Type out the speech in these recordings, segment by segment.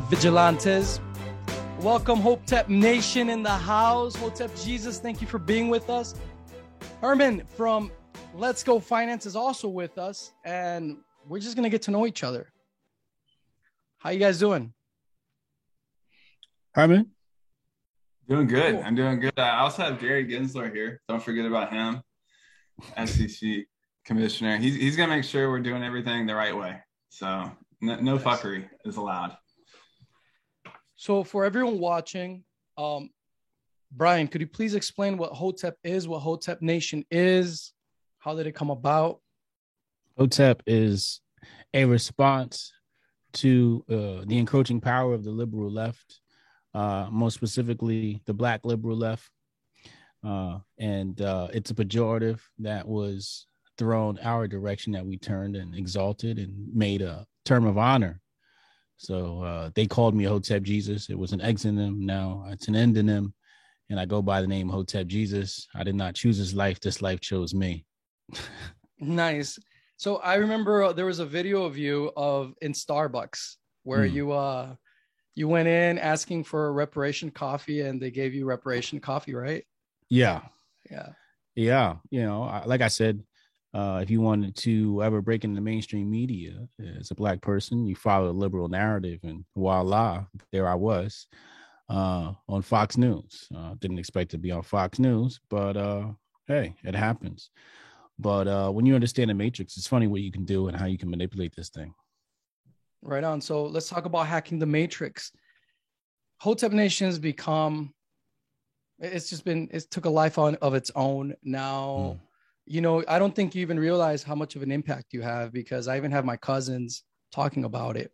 Vigilantes. Welcome, Hotep Nation in the house. Hotep Jesus, thank you for being with us. Herman from Let's Go Finance is also with us, and we're just going to get to know each other. How you guys doing? Herman? Doing good. Cool. I'm doing good. I also have Gary Gensler here. Don't forget about him, SEC commissioner. He's going to make sure we're doing everything the right way. So no fuckery is allowed. So for everyone watching, Brian, could you please explain what Hotep is, what Hotep Nation is? How did it come about? Hotep is a response to the encroaching power of the liberal left, most specifically the Black liberal left. And it's a pejorative that was thrown our direction that we turned and exalted and made a term of honor. So they called me Hotep Jesus. It was an exonym. Now it's an endonym. And I go by the name Hotep Jesus. I did not choose this life. This life chose me. Nice. So I remember there was a video of you in Starbucks where you went in asking for reparation coffee and they gave you reparation coffee, right? Yeah. Yeah. You know, like I said, if you wanted to ever break into the mainstream media as a Black person, you follow the liberal narrative, and voila, there I was on Fox News. Didn't expect to be on Fox News, but hey, it happens. But when you understand the matrix, it's funny what you can do and how you can manipulate this thing. Right on. So let's talk about hacking the matrix. Hotep Nation has become, it took a life of its own now. You know, I don't think you even realize how much of an impact you have, because I even have my cousins talking about it.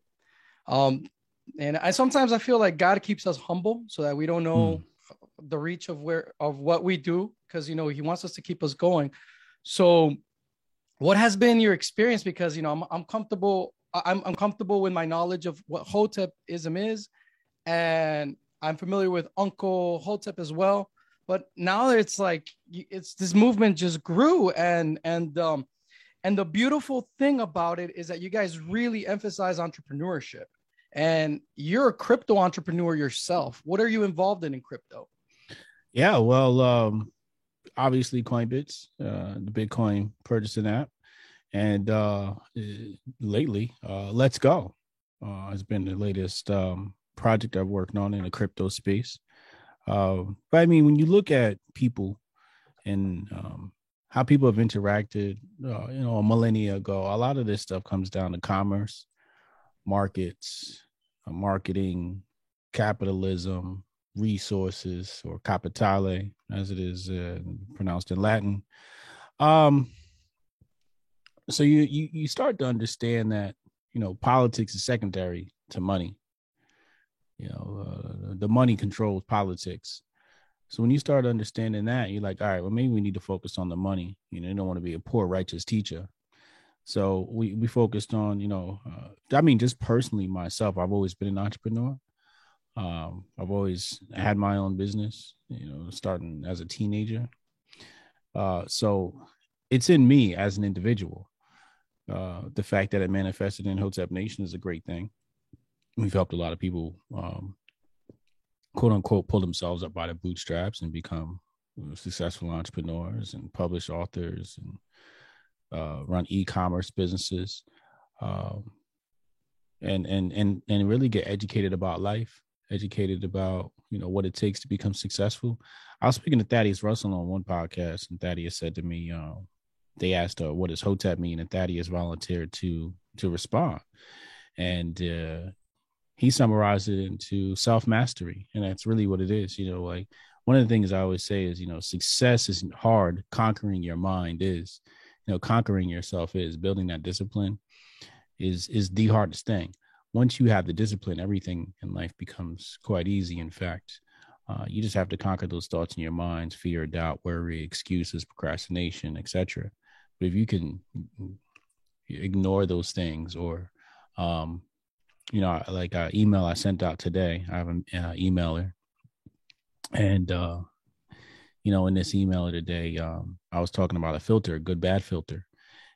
And sometimes I feel like God keeps us humble so that we don't know the reach of what we do, because, you know, he wants us to keep us going. So what has been your experience? Because, you know, I'm comfortable. I'm comfortable with my knowledge of what Hotepism is, and I'm familiar with Uncle Hotep as well. But now it's like this movement just grew, and the beautiful thing about it is that you guys really emphasize entrepreneurship, and you're a crypto entrepreneur yourself. What are you involved in crypto? Yeah, well, obviously Coinbits, the Bitcoin purchasing app, and lately, Let's Go has been the latest project I've worked on in the crypto space. But I mean, when you look at people and how people have interacted, a millennia ago, a lot of this stuff comes down to commerce, markets, marketing, capitalism, resources, or capitale, as it is pronounced in Latin. So you start to understand that, you know, politics is secondary to money. You know, the money controls politics. So when you start understanding that, you're like, all right, well, maybe we need to focus on the money. You know, you don't want to be a poor, righteous teacher. So we focused on, you know, I mean, just personally myself, I've always been an entrepreneur. I've always had my own business, you know, starting as a teenager. So it's in me as an individual. The fact that it manifested in Hotep Nation is a great thing. We've helped a lot of people, quote unquote, pull themselves up by the bootstraps and become successful entrepreneurs and published authors and run e-commerce businesses, and really get educated about life, educated about, you know, what it takes to become successful. I was speaking to Thaddeus Russell on one podcast, and Thaddeus said to me, they asked, what does Hotep mean? And Thaddeus volunteered to respond. And he summarized it into self-mastery. And that's really what it is. You know, like one of the things I always say is, you know, success isn't hard. Conquering your mind is, you know, conquering yourself is, building that discipline is the hardest thing. Once you have the discipline, everything in life becomes quite easy. In fact, you just have to conquer those thoughts in your mind: fear, doubt, worry, excuses, procrastination, etc. But if you can ignore those things, or you know, like an email I sent out today, I have an emailer, and you know, in this emailer today, I was talking about a filter, a good bad filter.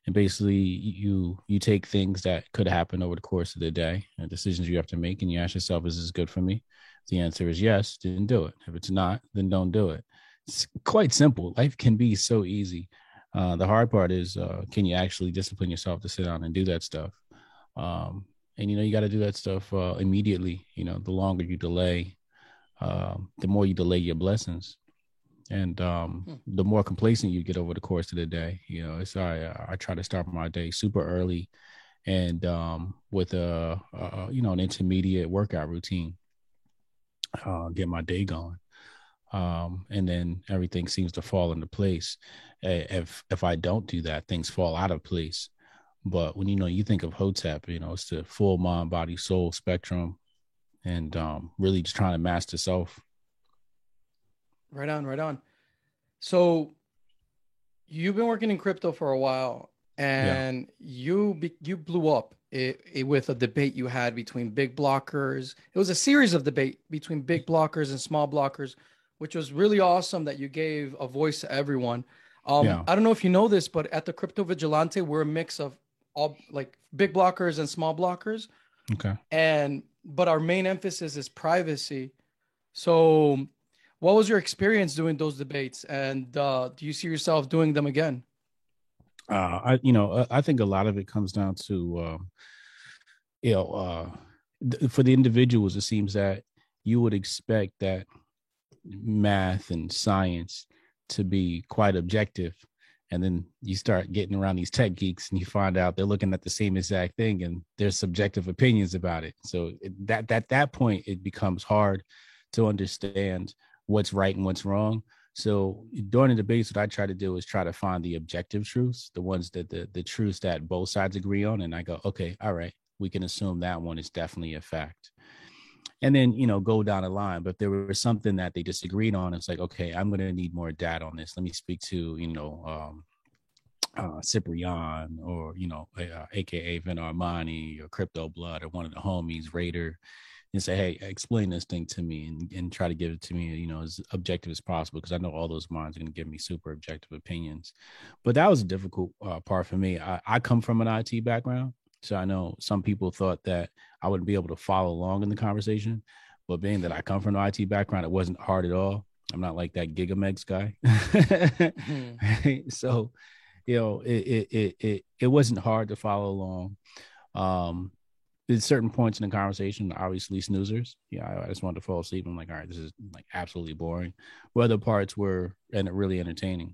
And basically you take things that could happen over the course of the day and decisions you have to make, and you ask yourself, is this good for me? If the answer is yes, then do it. If it's not, then don't do it. It's quite simple. Life can be so easy. The hard part is, can you actually discipline yourself to sit down and do that stuff? And you got to do that stuff immediately. The longer you delay, the more you delay your blessings. And the more complacent you get over the course of the day. I try to start my day super early and with an intermediate workout routine, get my day going. And then everything seems to fall into place. If I don't do that, things fall out of place. But when you think of Hotep, it's the full mind, body, soul spectrum, and really just trying to master self. Right on. So you've been working in crypto for a while, and you blew up with a debate you had between big blockers. It was a series of debate between big blockers and small blockers, which was really awesome that you gave a voice to everyone. I don't know if you know this, but at the Crypto Vigilante, we're a mix of all like big blockers and small blockers. Okay. But our main emphasis is privacy. So what was your experience doing those debates? And do you see yourself doing them again? I think a lot of it comes down to, for the individuals, it seems that you would expect that math and science to be quite objective. And then you start getting around these tech geeks and you find out they're looking at the same exact thing and there's subjective opinions about it. So at that point, it becomes hard to understand what's right and what's wrong. So during the debates, what I try to do is try to find the objective truths, the ones that the truths that both sides agree on. And I go, okay, all right, we can assume that one is definitely a fact. And then, go down the line. But if there was something that they disagreed on, it's like, okay, I'm going to need more data on this. Let me speak to, Cyprian or, AKA Vin Armani or Crypto Blood or one of the homies, Raider, and say, hey, explain this thing to me and try to give it to me, as objective as possible, because I know all those minds are going to give me super objective opinions. But that was a difficult part for me. I come from an IT background. So I know some people thought that I wouldn't be able to follow along in the conversation, but being that I come from an IT background, it wasn't hard at all. I'm not like that Gigamegs guy. So, it wasn't hard to follow along. There's certain points in the conversation, obviously snoozers. I just wanted to fall asleep. I'm like, all right, this is like absolutely boring. Where other parts were really entertaining.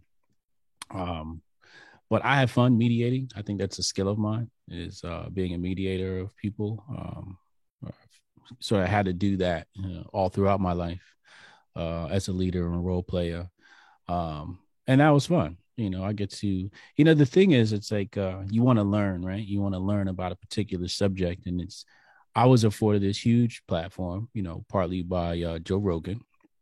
But I have fun mediating. I think that's a skill of mine, is being a mediator of people. So I had to do that all throughout my life as a leader and role player. And that was fun. I get to, the thing is, it's like you want to learn, right? You want to learn about a particular subject. And I was afforded this huge platform, partly by Joe Rogan.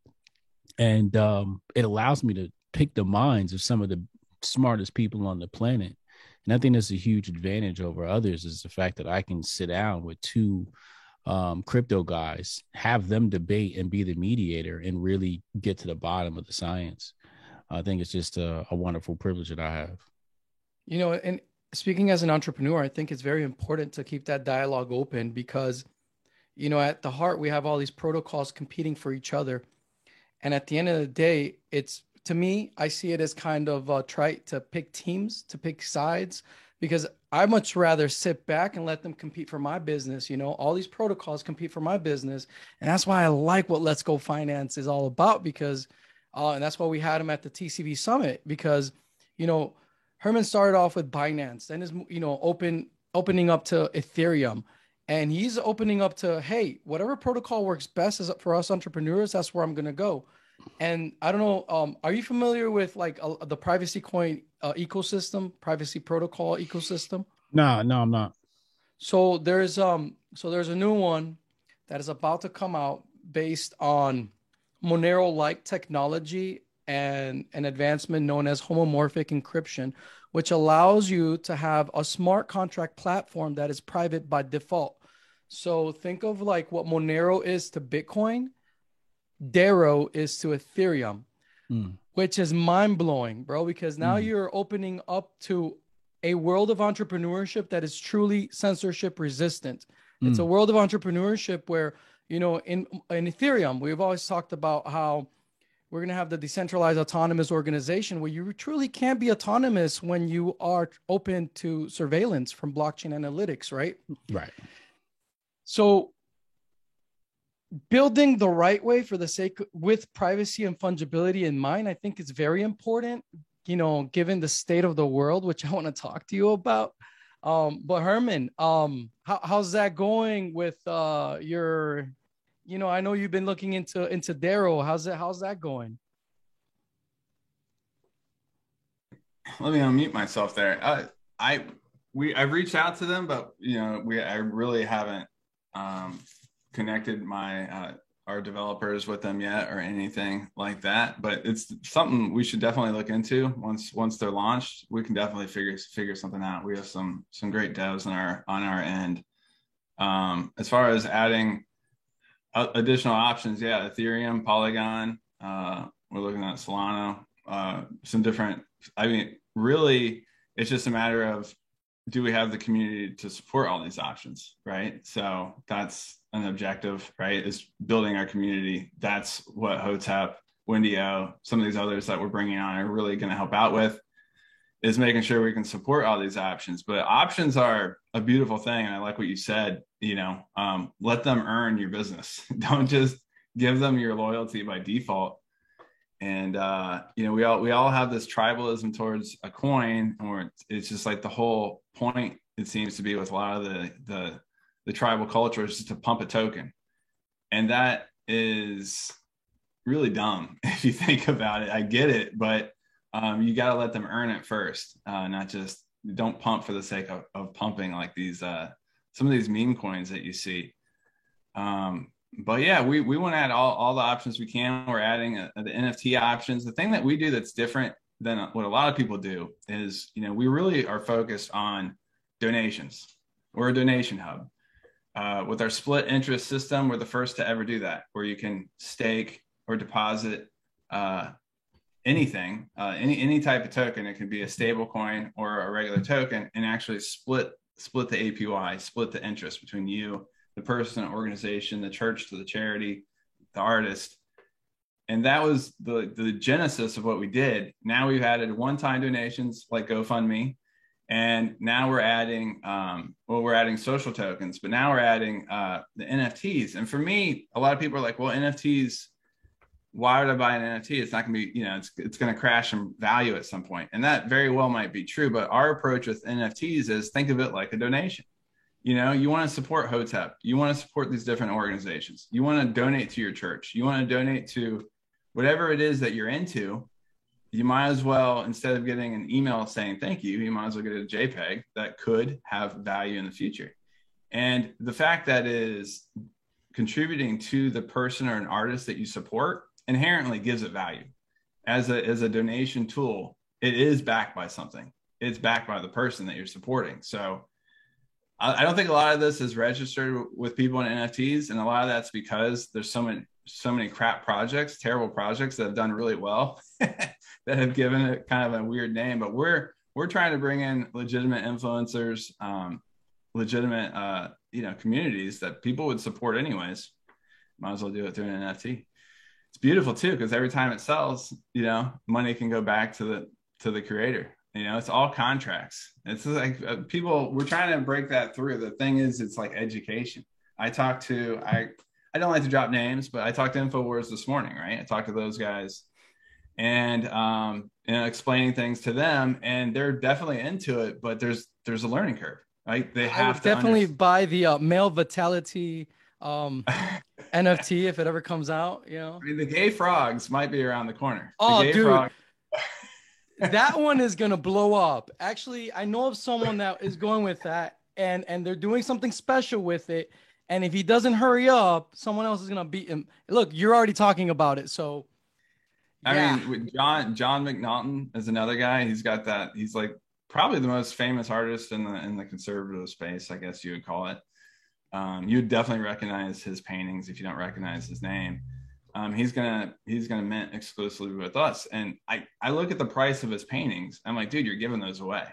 And it allows me to pick the minds of some of the smartest people on the planet. And I think that's a huge advantage over others, is the fact that I can sit down with two crypto guys, have them debate and be the mediator and really get to the bottom of the science. I think it's just a wonderful privilege that I have. And speaking as an entrepreneur, I think it's very important to keep that dialogue open because, at the heart, we have all these protocols competing for each other. And at the end of the day, to me, I see it as kind of trite to pick teams, to pick sides, because I much rather sit back and let them compete for my business. All these protocols compete for my business. And that's why I like what Let's Go Finance is all about, because, and that's why we had him at the TCV Summit, because, Herman started off with Binance, then is, opening up to Ethereum. And he's opening up to, hey, whatever protocol works best for us entrepreneurs, that's where I'm going to go. And I don't know, are you familiar with like the privacy coin ecosystem, privacy protocol ecosystem? No, I'm not. So there's a new one that is about to come out based on Monero-like technology and an advancement known as homomorphic encryption, which allows you to have a smart contract platform that is private by default. So think of like what Monero is to Bitcoin, Darrow is to Ethereum, which is mind blowing, bro, because now you're opening up to a world of entrepreneurship that is truly censorship resistant. It's a world of entrepreneurship where, you know, in Ethereum, we've always talked about how we're going to have the decentralized autonomous organization where you truly can't be autonomous when you are open to surveillance from blockchain analytics, right? Right. So building the right way for the sake with privacy and fungibility in mind, I think is very important, you know, given the state of the world, which I want to talk to you about. But Herman, how's that going with your, you know, I know you've been looking into Daro. How's that going? Let me unmute myself there. I've reached out to them, but you know, I really haven't connected our developers with them yet or anything like that. But it's something we should definitely look into once they're launched. We can definitely figure something out. We have some great devs on our end. As far as adding additional options, yeah, Ethereum, Polygon. We're looking at Solana. Some different. I mean, really, it's just a matter of, do we have the community to support all these options, right? So that's an objective, right? Is building our community. That's what Hotep, Wendy-O, some of these others that we're bringing on are really going to help out with, is making sure we can support all these options. But options are a beautiful thing. And I like what you said, you know, let them earn your business. Don't just give them your loyalty by default. And, you know, we all have this tribalism towards a coin, or it's just like the whole point, it seems to be, with a lot of the tribal culture, is just to pump a token. And that is really dumb if you think about it. I get it, but you got to let them earn it first, not just, don't pump for the sake of pumping, like these, some of these meme coins that you see. But yeah, we want to add all the options we can. We're adding the NFT options. The thing that we do that's different than what a lot of people do is, you know, we really are focused on donations. We're a donation hub. With our split interest system, we're the first to ever do that, where you can stake or deposit anything, any type of token. It can be a stable coin or a regular token, and actually split the APY, split the interest between you, the person, organization, the church to the charity, the artist. And that was the genesis of what we did. Now we've added one-time donations like GoFundMe. And now we're adding, we're adding social tokens, but now we're adding the NFTs. And for me, a lot of people are like, well, NFTs, why would I buy an NFT? It's not going to be, you know, it's going to crash in value at some point. And that very well might be true. But our approach with NFTs is, think of it like a donation. You know, you want to support Hotep. You want to support these different organizations. You want to donate to your church. You want to donate to whatever it is that you're into. You might as well, instead of getting an email saying thank you, you might as well get a JPEG that could have value in the future. And the fact that is contributing to the person or an artist that you support inherently gives it value. As a donation tool, it is backed by something. It's backed by the person that you're supporting. So I don't think a lot of this is registered with people in NFTs. And a lot of that's because there's so many crap projects, terrible projects that have done really well that have given it kind of a weird name. But we're trying to bring in legitimate influencers, legitimate communities that people would support anyways. Might as well do it through an NFT. It's beautiful too, because every time it sells, you know, money can go back to the creator. You know, it's all contracts. It's like we're trying to break that through. The thing is, it's like education. I don't like to drop names, but I talked to InfoWars this morning, right? I talked to those guys and explaining things to them, and they're definitely into it, but there's a learning curve, right? They have to definitely buy the male vitality NFT if it ever comes out, you know. I mean, the gay frogs might be around the corner. Oh, dude. That one is gonna blow up. Actually, I know of someone that is going with that, and they're doing something special with it. And if he doesn't hurry up, someone else is gonna beat him. Look, you're already talking about it, so. Yeah. I mean, John McNaughton is another guy. He's got that. He's like probably the most famous artist in the conservative space, I guess you would call it. You'd definitely recognize his paintings if you don't recognize his name. He's gonna mint exclusively with us. And I look at the price of his paintings. I'm like, dude, you're giving those away.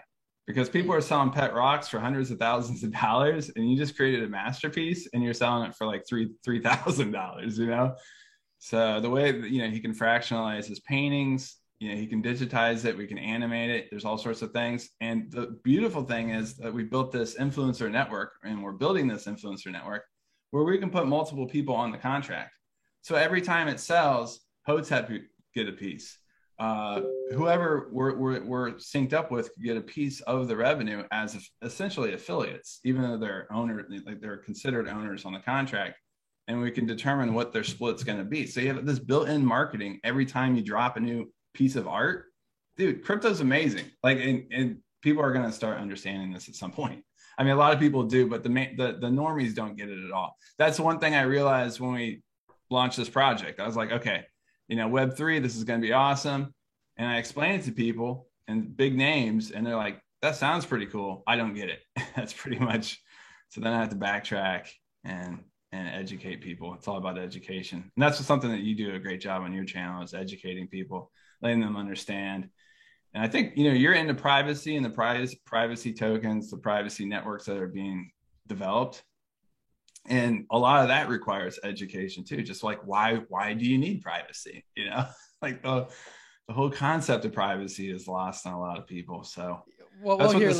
because people are selling pet rocks for hundreds of thousands of dollars, and you just created a masterpiece and you're selling it for like $3,000, you know? So the way that, he can fractionalize his paintings, he can digitize it, we can animate it. There's all sorts of things. And the beautiful thing is that we built this influencer network, and we're building this influencer network where we can put multiple people on the contract. So every time it sells, Hotep get a piece. Whoever we're synced up with could get a piece of the revenue as essentially affiliates, even though they're considered owners on the contract, and we can determine what their split's going to be. So you have this built-in marketing every time you drop a new piece of art. Dude, crypto's amazing. Like, and people are going to start understanding this at some point. I mean, a lot of people do, but the normies don't get it at all. That's one thing I realized when we launched this project. I was like, okay, Web3, this is going to be awesome. And I explained it to people and big names, and they're like, that sounds pretty cool. I don't get it. That's pretty much. So then I have to backtrack and educate people. It's all about education. And that's something that you do a great job on your channel, is educating people, letting them understand. And I think, you're into privacy and the privacy tokens, the privacy networks that are being developed. And a lot of that requires education too. Just like, why do you need privacy? Like the whole concept of privacy is lost on a lot of people. So here,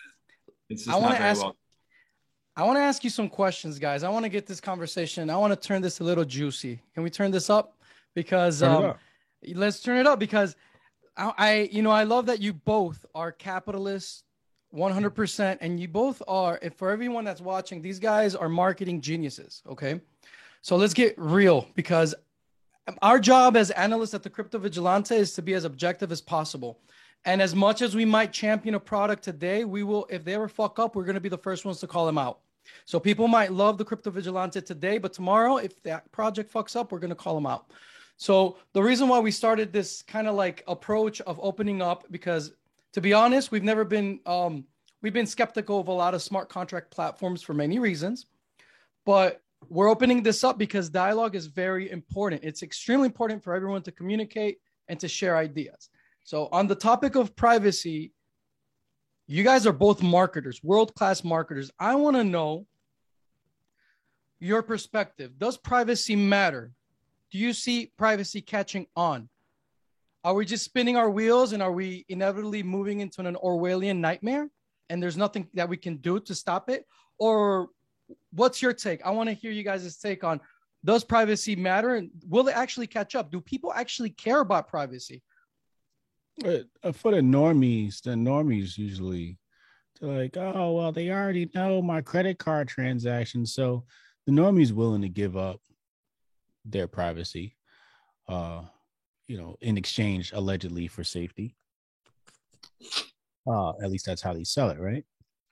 I want to ask you some questions, guys. I want to get this conversation. I want to turn this a little juicy. Can we turn this up? Because let's turn it up, because I love that you both are capitalists 100%. And you both are, and for everyone that's watching, these guys are marketing geniuses. Okay. So let's get real, because our job as analysts at the Crypto Vigilante is to be as objective as possible. And as much as we might champion a product today, we will, if they ever fuck up, we're going to be the first ones to call them out. So people might love the Crypto Vigilante today, but tomorrow, if that project fucks up, we're going to call them out. So the reason why we started this kind of like approach of opening up, because to be honest, we've been skeptical of a lot of smart contract platforms for many reasons, but we're opening this up because dialogue is very important. It's extremely important for everyone to communicate and to share ideas. So on the topic of privacy, you guys are both marketers, world-class marketers. I want to know your perspective. Does privacy matter? Do you see privacy catching on? Are we just spinning our wheels, and are we inevitably moving into an Orwellian nightmare and there's nothing that we can do to stop it? Or what's your take? I want to hear you guys' take on, does privacy matter, and will it actually catch up? Do people actually care about privacy? For the normies usually, they're like, oh, well, they already know my credit card transactions. So the normie's willing to give up their privacy, in exchange, allegedly, for safety. At least that's how they sell it, right?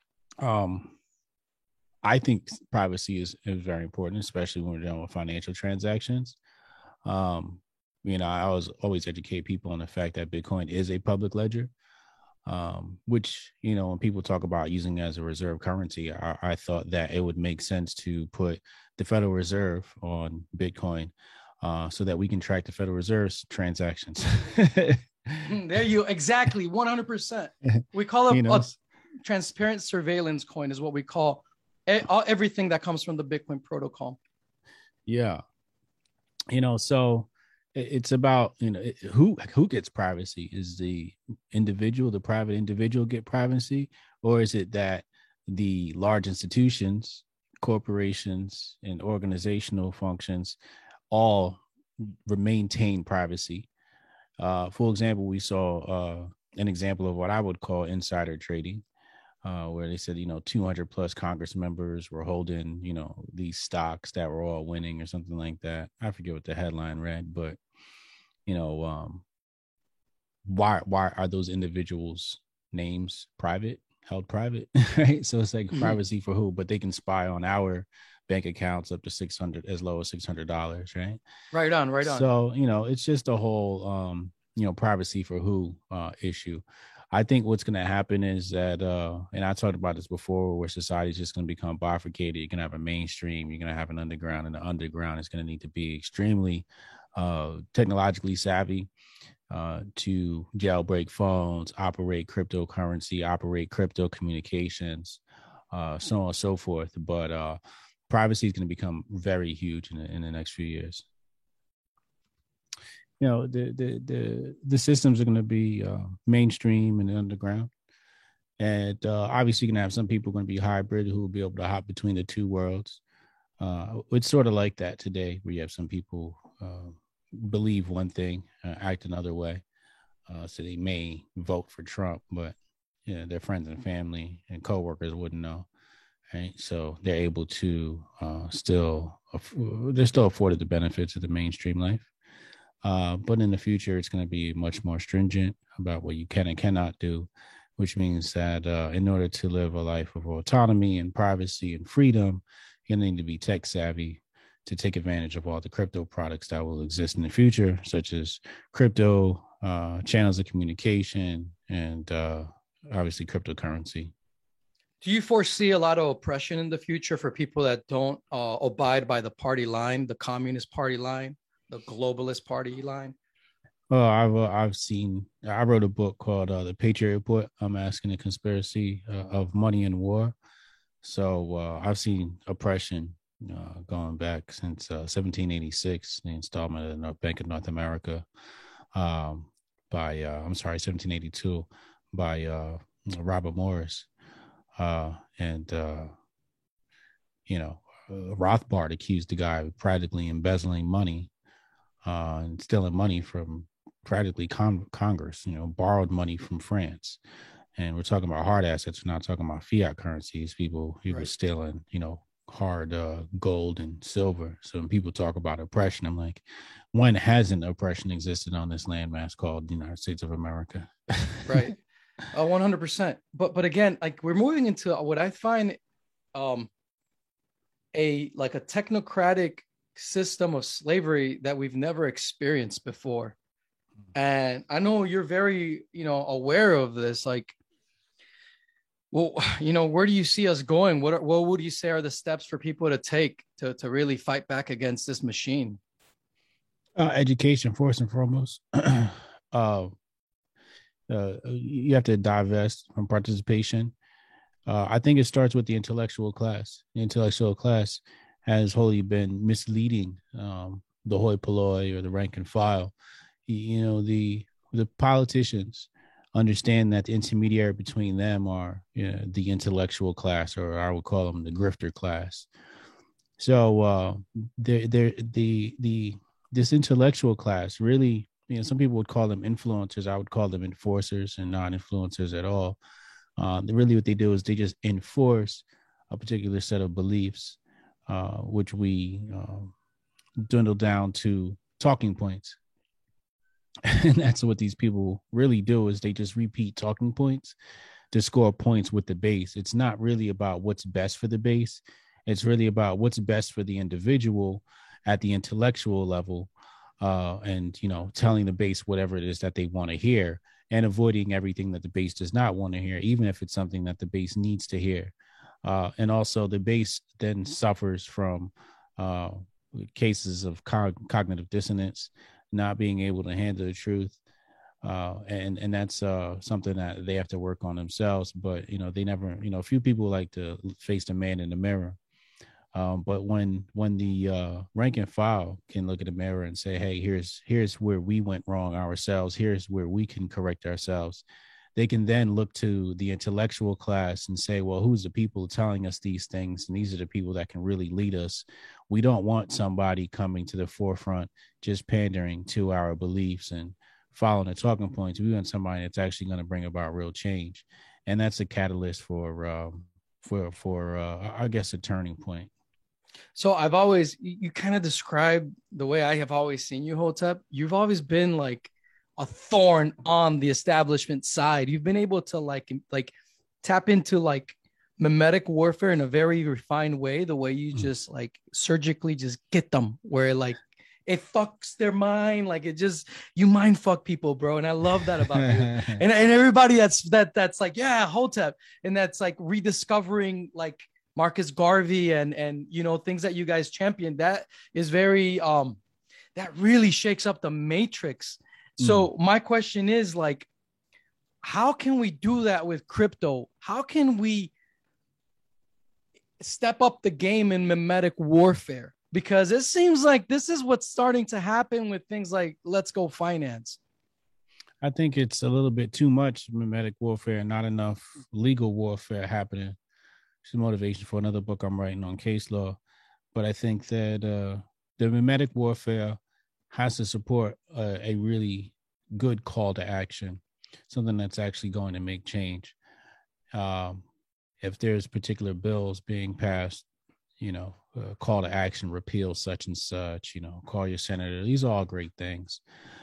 I think privacy is very important, especially when we're dealing with financial transactions. I always educate people on the fact that Bitcoin is a public ledger, which, when people talk about using it as a reserve currency, I thought that it would make sense to put the Federal Reserve on Bitcoin, so that we can track the Federal Reserve's transactions. There you exactly 100%. We call it a transparent surveillance coin is what we call everything that comes from the Bitcoin protocol. Yeah. So it's about, who gets privacy? Is the private individual get privacy? Or is it that the large institutions, corporations, and organizational functions all maintain privacy? For example, we saw an example of what I would call insider trading, where they said, 200 plus Congress members were holding, these stocks that were all winning or something like that. I forget what the headline read, but, why are those individuals' names held private, right? So it's like privacy for who? But they can spy on our bank accounts up to $600, as low as $600, right? Right on. So, it's just a whole, privacy for who issue. I think what's going to happen is that, and I talked about this before, where society is just going to become bifurcated. You're going to have a mainstream, you're going to have an underground, and the underground is going to need to be extremely technologically savvy. to jailbreak phones, operate cryptocurrency, operate crypto communications, so on and so forth. But privacy is going to become very huge in the next few years. You know, the systems are going to be mainstream and underground. And obviously, you're going to have some people going to be hybrid who will be able to hop between the two worlds. It's sort of like that today, where you have some people believe one thing, act another way. So they may vote for Trump, but their friends and family and coworkers wouldn't know. Right. So they're able to they're still afforded the benefits of the mainstream life. But in the future, it's going to be much more stringent about what you can and cannot do, which means that in order to live a life of autonomy and privacy and freedom, you need to be tech savvy to take advantage of all the crypto products that will exist in the future, such as crypto, channels of communication, and obviously cryptocurrency. Do you foresee a lot of oppression in the future for people that don't abide by the party line, the Communist Party line, the globalist party line? Well, I wrote a book called The Patriot Report. I'm asking the conspiracy of money and war. So I've seen oppression going back since 1786, the installment of the Bank of North America by 1782 by Robert Morris. Rothbard accused the guy of practically embezzling money and stealing money from practically Congress, borrowed money from France. And we're talking about hard assets. We're not talking about fiat currencies. People right. Stealing, hard gold and silver. So when people talk about oppression, I'm like, when hasn't oppression existed on this landmass called the United States of America? Right. 100%. But again, like we're moving into what I find a technocratic system of slavery that we've never experienced before. And I know you're very, aware of this. Like, well, where do you see us going? What would you say are the steps for people to take to really fight back against this machine? Education, first and foremost. You have to divest from participation. I think it starts with the intellectual class. The intellectual class has wholly been misleading the hoi polloi or the rank and file. The politicians understand that the intermediary between them are the intellectual class, or I would call them the grifter class. So this intellectual class really, some people would call them influencers. I would call them enforcers and non-influencers at all. Really what they do is they just enforce a particular set of beliefs, which we dwindle down to talking points. And that's what these people really do, is they just repeat talking points to score points with the base. It's not really about what's best for the base. It's really about what's best for the individual at the intellectual level, and telling the base whatever it is that they want to hear, and avoiding everything that the base does not want to hear, even if it's something that the base needs to hear. And also the base then suffers from cases of cognitive dissonance, not being able to handle the truth. And that's something that they have to work on themselves. But, they never, few people like to face the man in the mirror. But when the rank and file can look at the mirror and say, hey, here's where we went wrong ourselves, here's where we can correct ourselves, they can then look to the intellectual class and say, well, who's the people telling us these things? And these are the people that can really lead us. We don't want somebody coming to the forefront just pandering to our beliefs and following the talking points. We want somebody that's actually going to bring about real change. And that's a catalyst for I guess, a turning point. So you kind of described the way I have always seen you, Hotep. You've always been like a thorn on the establishment side. You've been able to like tap into like mimetic warfare in a very refined way, the way you just like surgically just get them where like it fucks their mind. Like you mind fuck people, bro. And I love that about you. And everybody that's like, yeah, Hotep. And that's like rediscovering like Marcus Garvey and things that you guys champion. That is very, that really shakes up the matrix. So my question is like, how can we do that with crypto? How can we step up the game in mimetic warfare? Because it seems like this is what's starting to happen with things like Let's Go Finance. I think it's a little bit too much mimetic warfare, not enough legal warfare happening. It's motivation for another book I'm writing on case law. But I think that the mimetic warfare has to support a really good call to action, something that's actually going to make change. If there's particular bills being passed, call to action, repeal such and such, call your senator. These are all great things.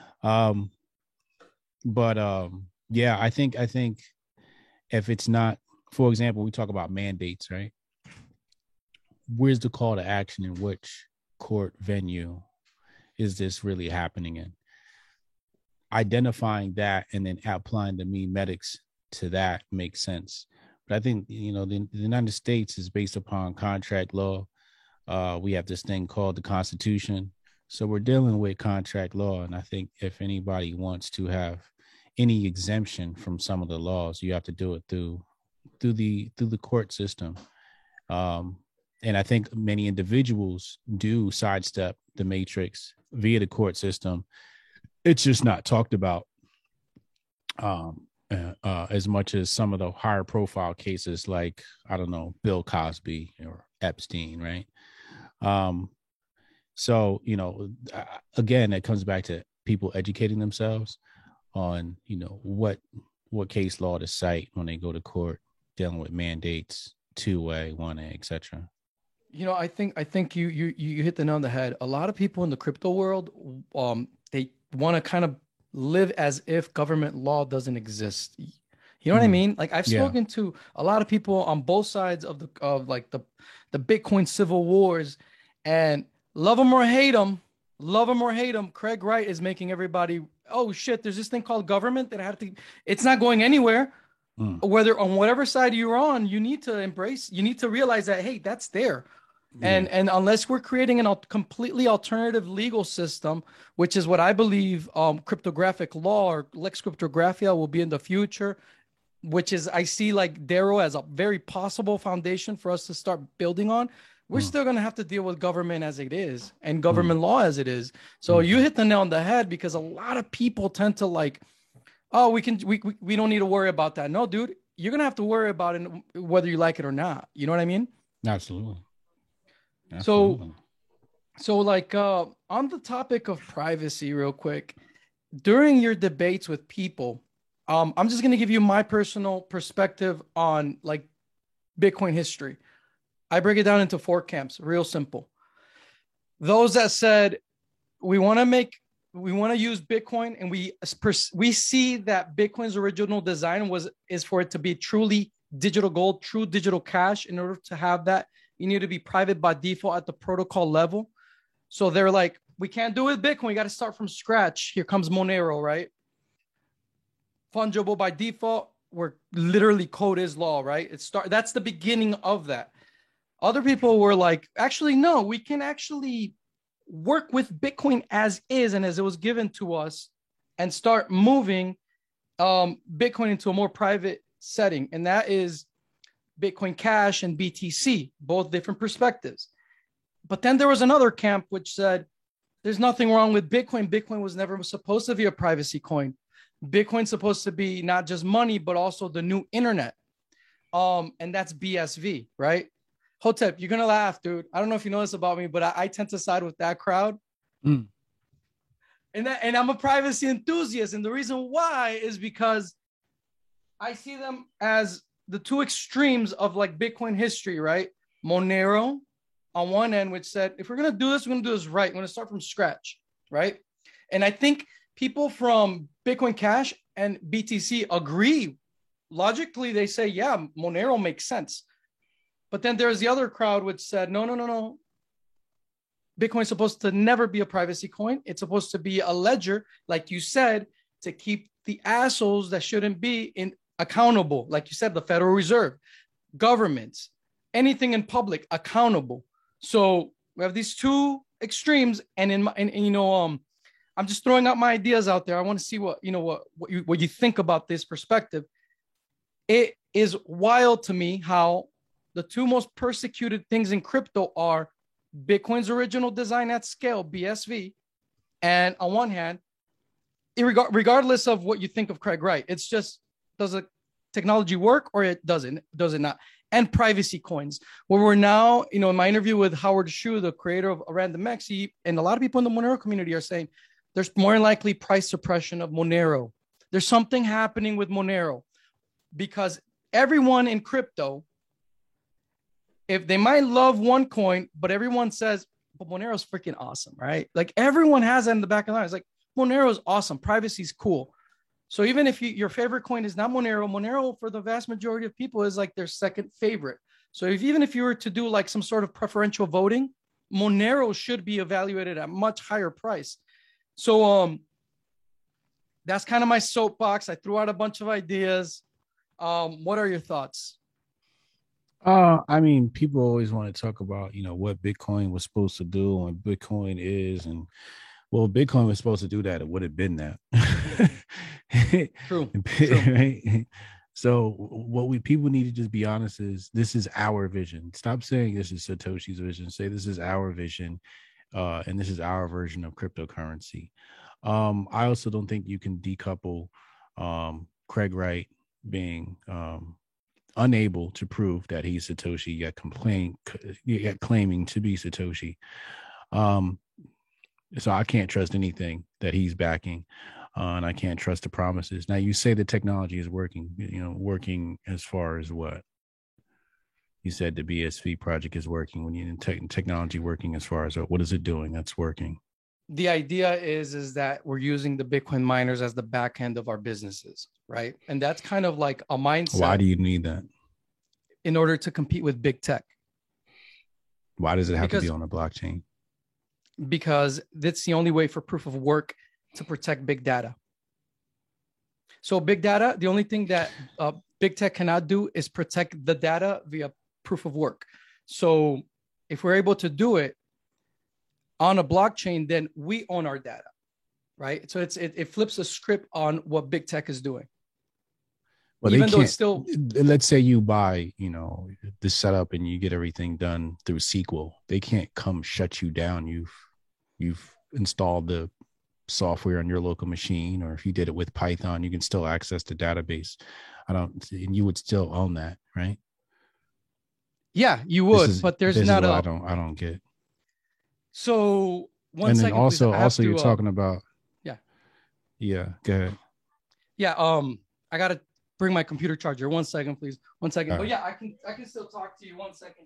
Yeah, I think if it's not, for example, we talk about mandates, right? Where's the call to action? In which court venue is this really happening in? Identifying that and then applying the memetics to that makes sense. But I think, the United States is based upon contract law. We have this thing called the Constitution. So we're dealing with contract law. And I think if anybody wants to have any exemption from some of the laws, you have to do it through the court system. And I think many individuals do sidestep the matrix via the court system. It's just not talked about as much as some of the higher profile cases like, I don't know, Bill Cosby or Epstein, right? So, again, it comes back to people educating themselves on, what case law to cite when they go to court, dealing with mandates, 2A, 1A, etc. I think you hit the nail on the head. A lot of people in the crypto world, they want to kind of live as if government law doesn't exist. You know what I mean? Like I've spoken to a lot of people on both sides of the Bitcoin civil wars, and love them or hate them, Craig Wright is making everybody, oh shit, there's this thing called government that it's not going anywhere. Whether on whatever side you're on, you need to realize that, hey, that's there. And unless we're creating a completely alternative legal system, which is what I believe cryptographic law or Lex Cryptographia will be in the future, which is I see like Darrow as a very possible foundation for us to start building on. We're still going to have to deal with government as it is and government law as it is. So you hit the nail on the head, because a lot of people tend to like, oh, we don't need to worry about that. No, dude, you're going to have to worry about it whether you like it or not. You know what I mean? Absolutely. So like on the topic of privacy real quick, during your debates with people, I'm just going to give you my personal perspective on like Bitcoin history. I break it down into 4 camps, real simple. Those that said, we want to use Bitcoin, and we see that Bitcoin's original design is for it to be truly digital gold, true digital cash. In order to have that, you need to be private by default at the protocol level. So they're like, we can't do it with Bitcoin. We got to start from scratch. Here comes Monero, right? Fungible by default, where literally code is law, right? That's the beginning of that. Other people were like, actually, no, we can actually work with Bitcoin as is and as it was given to us, and start moving Bitcoin into a more private setting. And that is Bitcoin Cash and BTC, both different perspectives. But then there was another camp which said, there's nothing wrong with Bitcoin. Bitcoin was never supposed to be a privacy coin. Bitcoin's supposed to be not just money, but also the new internet. And that's BSV, right? Hotep, you're going to laugh, dude. I don't know if you know this about me, but I tend to side with that crowd. And I'm a privacy enthusiast. And the reason why is because I see them as the two extremes of like Bitcoin history, right? Monero on one end, which said, if we're going to do this, we're going to do this right. We're going to start from scratch, right? And I think people from Bitcoin Cash and BTC agree. Logically, they say, yeah, Monero makes sense. But then there's the other crowd which said, no. Bitcoin's supposed to never be a privacy coin. It's supposed to be a ledger, like you said, to keep the assholes that shouldn't be accountable. Like you said, the Federal Reserve, governments, anything in public accountable. So we have these two extremes. And I'm just throwing out my ideas out there. I want to see what you think about this perspective. It is wild to me how the two most persecuted things in crypto are Bitcoin's original design at scale, BSV, and on one hand, regardless of what you think of Craig Wright, it's just, does the technology work or it doesn't? Does it not? And privacy coins, where we're now, in my interview with Howard Shu, the creator of RandomX, and a lot of people in the Monero community are saying there's more than likely price suppression of Monero. There's something happening with Monero because everyone in crypto, if they might love one coin, but everyone says, but Monero's freaking awesome, right? Like everyone has that in the back of the line. It's like, Monero is awesome. Privacy is cool. So even if your favorite coin is not Monero, Monero for the vast majority of people is like their second favorite. So even if you were to do like some sort of preferential voting, Monero should be evaluated at much higher price. So that's kind of my soapbox. I threw out a bunch of ideas. What are your thoughts? I mean, people always want to talk about, what Bitcoin was supposed to do and Bitcoin is, and well, Bitcoin was supposed to do that. It would have been that. True. Right? So what people need to just be honest is this is our vision. Stop saying this is Satoshi's vision. Say this is our vision, and this is our version of cryptocurrency. I also don't think you can decouple Craig Wright being unable to prove that he's Satoshi yet claiming to be Satoshi. So I can't trust anything that he's backing, and I can't trust the promises. Now you say the technology is working, working as far as what? You said the BSV project is working. When you technology working as far as what is it doing that's working? The idea is that we're using the Bitcoin miners as the back end of our businesses, right? And that's kind of like a mindset. Why do you need that? In order to compete with big tech. Why does it have to be on a blockchain? Because that's the only way for proof of work to protect big data. So big data, the only thing that big tech cannot do is protect the data via proof of work. So if we're able to do it on a blockchain, then we own our data, right? So it flips a script on what big tech is doing. Well, even though it's still, let's say you buy, the setup and you get everything done through SQL, they can't come shut you down. You've installed the software on your local machine, or if you did it with Python, you can still access the database. And you would still own that, right? Yeah, you would, but there's not I don't get. So one second, also you're talking about. Yeah. Go ahead. Yeah. I gotta bring my computer charger. 1 second, please. 1 second. But yeah, I can still talk to you. 1 second.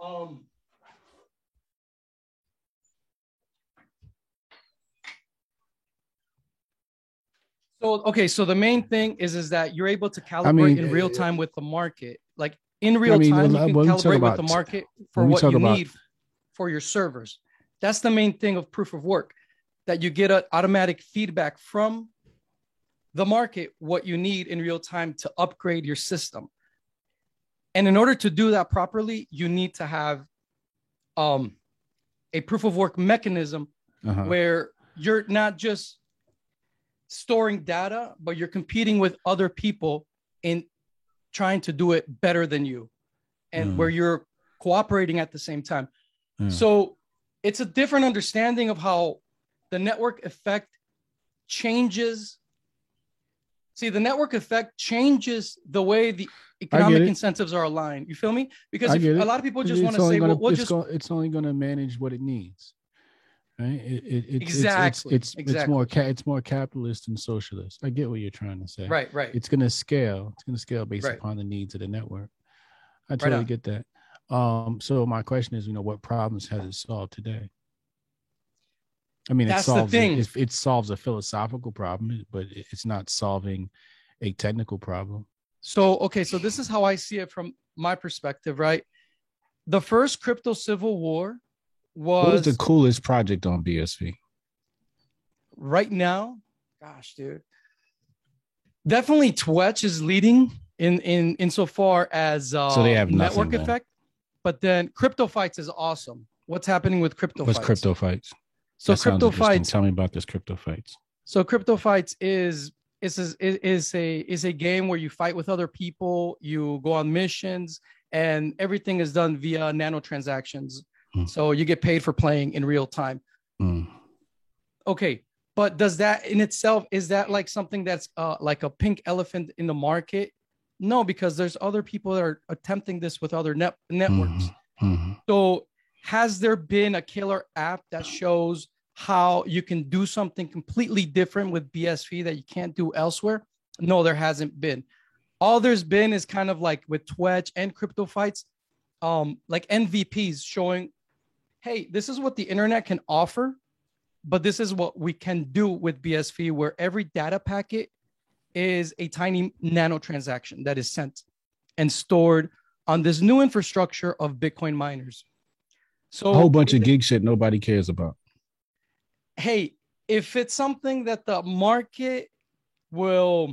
So the main thing is that you're able to calibrate in real time with the market. Like in real time, you can calibrate with the market for what you need for your servers. That's the main thing of proof of work, that you get an automatic feedback from the market, what you need in real time to upgrade your system. And in order to do that properly, you need to have a proof of work mechanism where you're not just storing data, but you're competing with other people in trying to do it better than you, and where you're cooperating at the same time. So it's a different understanding of how the network effect changes. See, the network effect changes the way the economic incentives are aligned. You feel me? Because a lot of people just want to say, it's only going to manage what it needs. Right? Exactly. It's more capitalist and socialist. I get what you're trying to say. Right. It's going to scale. It's going to scale based upon the needs of the network. I totally get that. So my question is, what problems has it solved today? I mean, that's the thing. It solves a philosophical problem, but it's not solving a technical problem. So this is how I see it from my perspective, right? The first crypto civil war what was the coolest project on BSV? Right now, gosh, dude. Definitely Twetch is leading in insofar as so they have network effect. But then Crypto Fights is awesome. What's happening with Crypto Fights? What's Crypto Fights? So That sounds Crypto interesting. Fights. Tell me about this Crypto Fights. So Crypto Fights is a game where you fight with other people, you go on missions, and everything is done via nanotransactions. So you get paid for playing in real time. Okay, but does that in itself, is that like something that's like a pink elephant in the market? No, because there's other people that are attempting this with other networks. So has there been a killer app that shows how you can do something completely different with BSV that you can't do elsewhere? No, there hasn't been. All there's been is kind of like with Twitch and Crypto Fights, like MVPs showing, hey, this is what the internet can offer, but this is what we can do with BSV, where every data packet is a tiny nano transaction that is sent and stored on this new infrastructure of Bitcoin miners. So a whole bunch of gig shit nobody cares about. Hey, if it's something that the market will,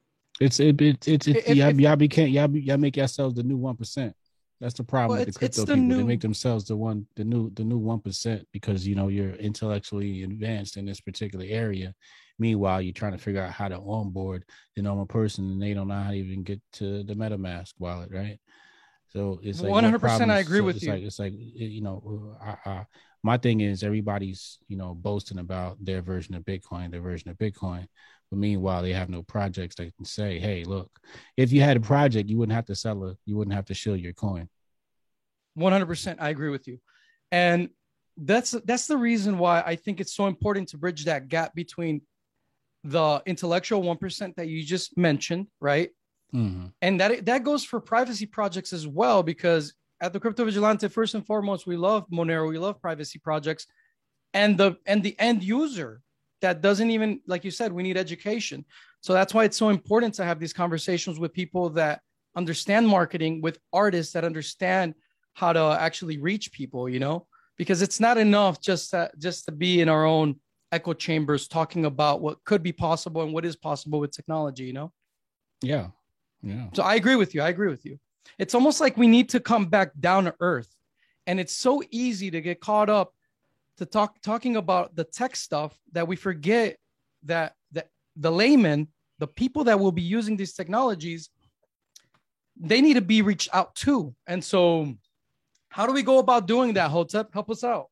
y'all make yourselves the new 1%. That's the problem with the crypto people. They make themselves the new 1% because you're intellectually advanced in this particular area. Meanwhile, you're trying to figure out how to onboard the normal person, and they don't know how to even get to the MetaMask wallet, right? So it's like 100%. I agree with you. It's like my thing is everybody's boasting about their version of Bitcoin, but meanwhile they have no projects that can say, hey, look, if you had a project, you wouldn't have to you wouldn't have to shill your coin. 100%. I agree with you, and that's the reason why I think it's so important to bridge that gap between the intellectual 1% that you just mentioned, right? And that goes for privacy projects as well, because at the Crypto Vigilante, first and foremost, we love Monero, we love privacy projects, and the end user that doesn't even, like you said, we need education. So that's why it's so important to have these conversations with people that understand marketing, with artists that understand how to actually reach people, because it's not enough just to be in our own echo chambers talking about what could be possible and what is possible with technology, Yeah. So I agree with you. It's almost like we need to come back down to earth, and it's so easy to get caught up to talking about the tech stuff that we forget that the layman, the people that will be using these technologies, they need to be reached out to. And so how do we go about doing that, Hotep? Help us out.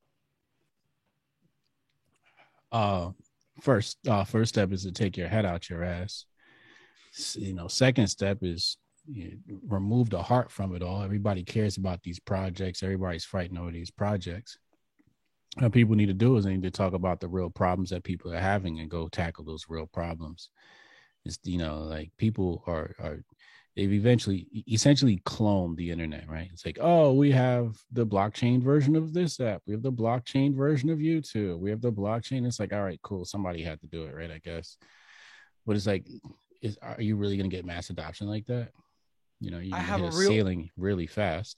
First step is to take your head out your ass. Second step is remove the heart from it all. Everybody cares about these projects. Everybody's fighting over these projects. What people need to do is they need to talk about the real problems that people are having and go tackle those real problems. It's like people they've essentially cloned the internet, right? It's like, oh, we have the blockchain version of this app, we have the blockchain version of YouTube, we have the blockchain. It's like, all right, cool, somebody had to do it, right? I guess. But it's like, are you really going to get mass adoption like that? You're going to hit sailing really fast.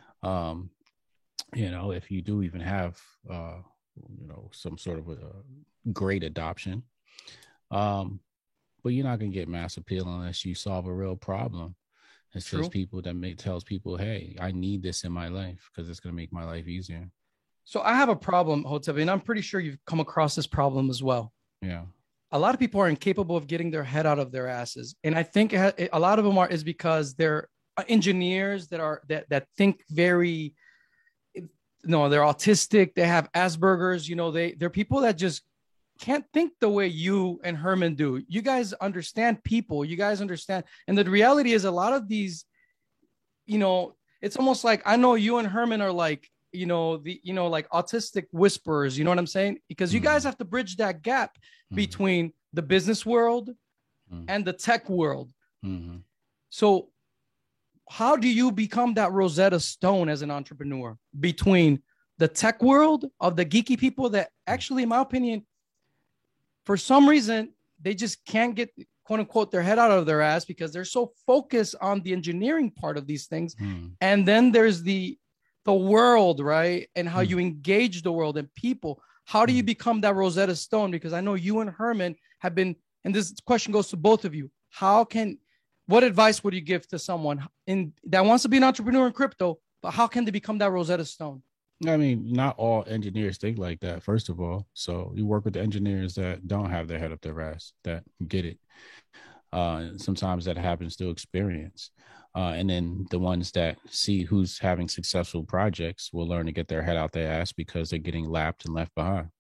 If you do even have, some sort of a great adoption, but you're not going to get mass appeal unless you solve a real problem. It says people tells people, hey, I need this in my life because it's going to make my life easier. So I have a problem, Hotep, and I'm pretty sure you've come across this problem as well. Yeah. A lot of people are incapable of getting their head out of their asses. And I think a lot of them is because they're engineers that think very, they're autistic. They have Asperger's, they're people that just can't think the way you and Herman do. You guys understand people, you guys understand. And the reality is a lot of these, it's almost like, I know you and Herman are like, like autistic whisperers, you know what I'm saying? Because you guys have to bridge that gap between the business world and the tech world. So how do you become that Rosetta Stone as an entrepreneur between the tech world of the geeky people that actually, in my opinion, for some reason, they just can't get, quote unquote, their head out of their ass because they're so focused on the engineering part of these things. And then there's the world, right? And how you engage the world and people. How do you become that Rosetta Stone? Because I know you and Herman have been, and this question goes to both of you. What advice would you give to someone that wants to be an entrepreneur in crypto, but how can they become that Rosetta Stone? I mean, not all engineers think like that, first of all. So you work with the engineers that don't have their head up their ass, that get it. Sometimes that happens through experience. And then the ones that see who's having successful projects will learn to get their head out their ass because they're getting lapped and left behind.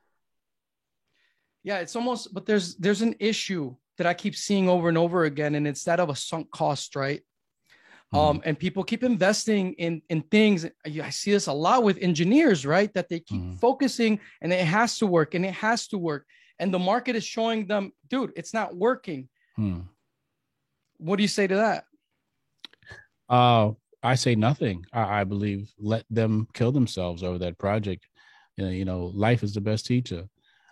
Yeah, it's almost, but there's an issue that I keep seeing over and over again, and it's that of a sunk cost, right? And people keep investing in things. I see this a lot with engineers, right? That they keep focusing, and it has to work, and it has to work, and the market is showing them, dude, it's not working. What do you say to that? I say nothing. I believe let them kill themselves over that project. You know, life is the best teacher.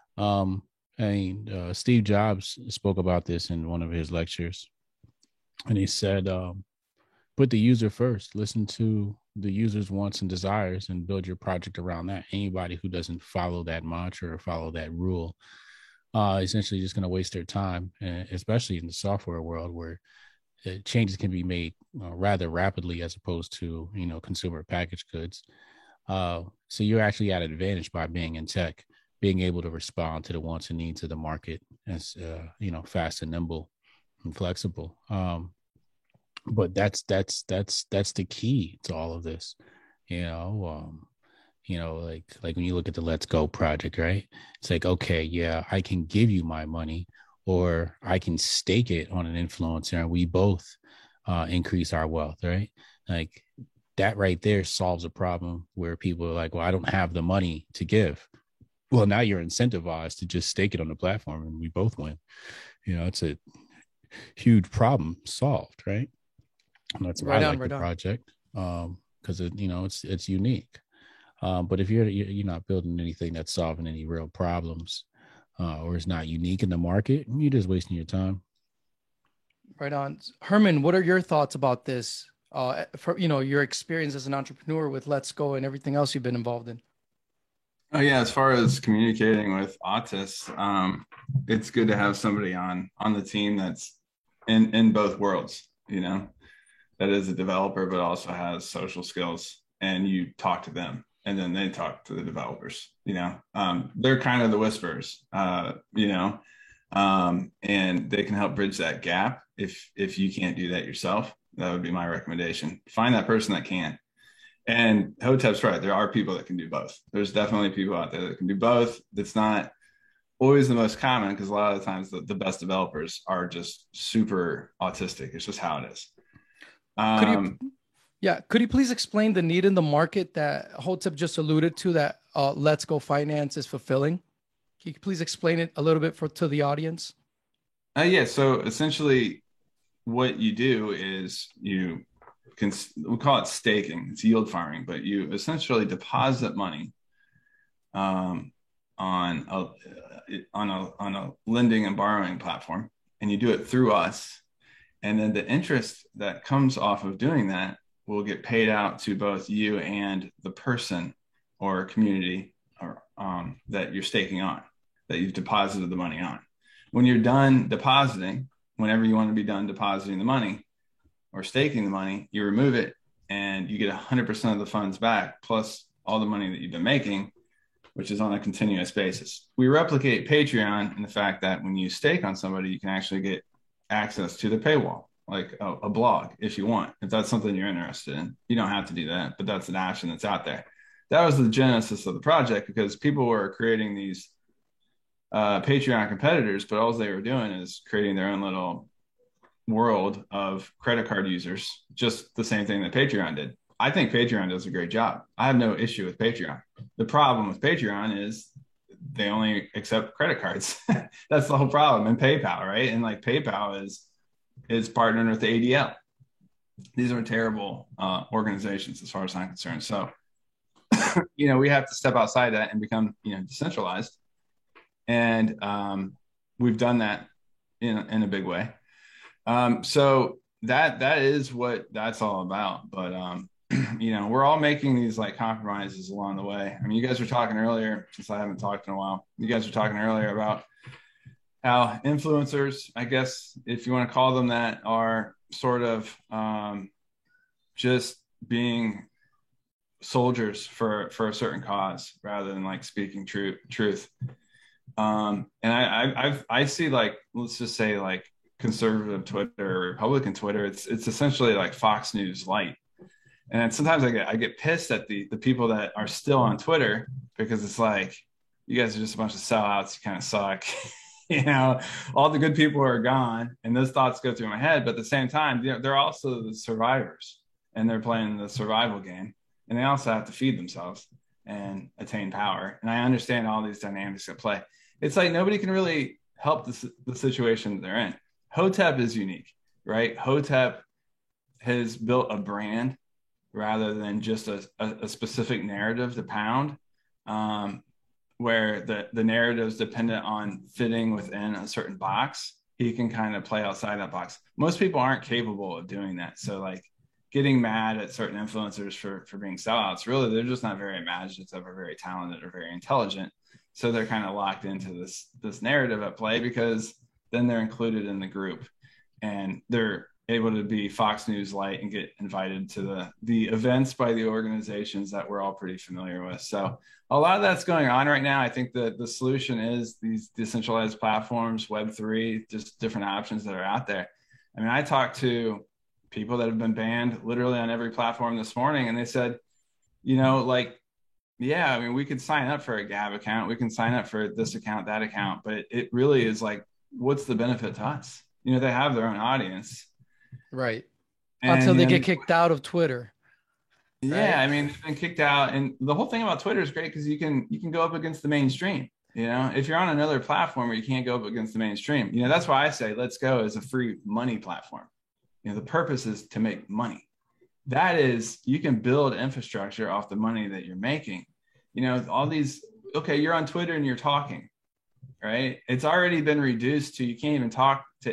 Steve Jobs spoke about this in one of his lectures, and he said, put the user first. Listen to the user's wants and desires and build your project around that. Anybody who doesn't follow that mantra or follow that rule, essentially just going to waste their time, especially in the software world where changes can be made rather rapidly as opposed to, you know, consumer packaged goods. So you're actually at an advantage by being in tech, being able to respond to the wants and needs of the market as, you know, fast and nimble and flexible. But that's the key to all of this, like when you look at the Let's Go project, right? It's like, okay, yeah, I can give you my money, or I can stake it on an influencer, and we both increase our wealth, right? Like that right there solves a problem where people are like, well, I don't have the money to give. Well, now you're incentivized to just stake it on the platform, and we both win. You know, it's a huge problem solved, right? And that's why I like the project, because it's unique. But if you're not building anything that's solving any real problems, or is not unique in the market, you're just wasting your time. Right on. Herman, what are your thoughts about this? For your experience as an entrepreneur with Let's Go and everything else you've been involved in. Oh yeah, as far as communicating with autists, it's good to have somebody on the team that's in both worlds. You know, that is a developer, but also has social skills, and you talk to them, and then they talk to the developers. You know, they're kind of the whisperers. And they can help bridge that gap. If you can't do that yourself, that would be my recommendation. Find that person that can. And Hotep's right. There are people that can do both. There's definitely people out there that can do both. That's not always the most common, because a lot of the times the best developers are just super autistic. It's just how it is. Could you please explain the need in the market that Hotep just alluded to, that Let's Go Finance is fulfilling? Can you please explain it a little bit to the audience? So essentially what you do is we call it staking. It's yield farming, but you essentially deposit money on a lending and borrowing platform, and you do it through us. And then the interest that comes off of doing that will get paid out to both you and the person or community or that you're staking on, that you've deposited the money on. When you're done depositing, whenever you want to be done depositing the money or staking the money, you remove it and you get 100% of the funds back, plus all the money that you've been making, which is on a continuous basis. We replicate Patreon in the fact that when you stake on somebody, you can actually get access to the paywall, like a blog, if you want. If that's something you're interested in, you don't have to do that, but that's an option that's out there. That was the genesis of the project, because people were creating these Patreon competitors, but all they were doing is creating their own little world of credit card users, just the same thing that Patreon did. I think Patreon does a great job. I have no issue with Patreon. The problem with Patreon is they only accept credit cards. That's the whole problem. And PayPal, right? And like PayPal is partnered with the ADL. These are terrible organizations as far as I'm concerned. So, we have to step outside that and become, decentralized. And we've done that in a big way. So that is what that's all about. But, we're all making these like compromises along the way. I mean, you guys were talking earlier, since I haven't talked in a while, you guys were talking earlier about how influencers, I guess, if you want to call them that, are sort of just being soldiers for a certain cause rather than like speaking truth. And I see, like, let's just say like conservative Twitter or Republican Twitter, it's essentially like Fox News light. And sometimes I get pissed at the people that are still on Twitter, because it's like, you guys are just a bunch of sellouts. You kind of suck. You know, all the good people are gone, and those thoughts go through my head. But at the same time, they're also the survivors, and they're playing the survival game, and they also have to feed themselves and attain power. And I understand all these dynamics at play. It's like nobody can really help the situation they're in. Hotep is unique, right? Hotep has built a brand rather than just a specific narrative to pound, where the narrative is dependent on fitting within a certain box. He can kind of play outside that box. Most people aren't capable of doing that. So like getting mad at certain influencers for being sellouts, really, they're just not very imaginative or very talented or very intelligent. So they're kind of locked into this narrative at play, because then they're included in the group, and they're able to be Fox News light and get invited to the events by the organizations that we're all pretty familiar with. So a lot of that's going on right now. I think that the solution is these decentralized platforms, Web3, just different options that are out there. I mean, I talked to people that have been banned literally on every platform this morning, and they said, you know, like, yeah, I mean, we could sign up for a Gab account, we can sign up for this account, that account, but it really is like, what's the benefit to us? You know, they have their own audience. Right. And, Until they get kicked out of Twitter. Yeah, right? I mean, they've been kicked out, and the whole thing about Twitter is great because you can go up against the mainstream. You know, if you're on another platform where you can't go up against the mainstream, you know, that's why I say Let's Go is a free money platform. You know, the purpose is to make money. That is, you can build infrastructure off the money that you're making. You know, all these, okay, you're on Twitter and you're talking, right? It's already been reduced to, you can't even talk to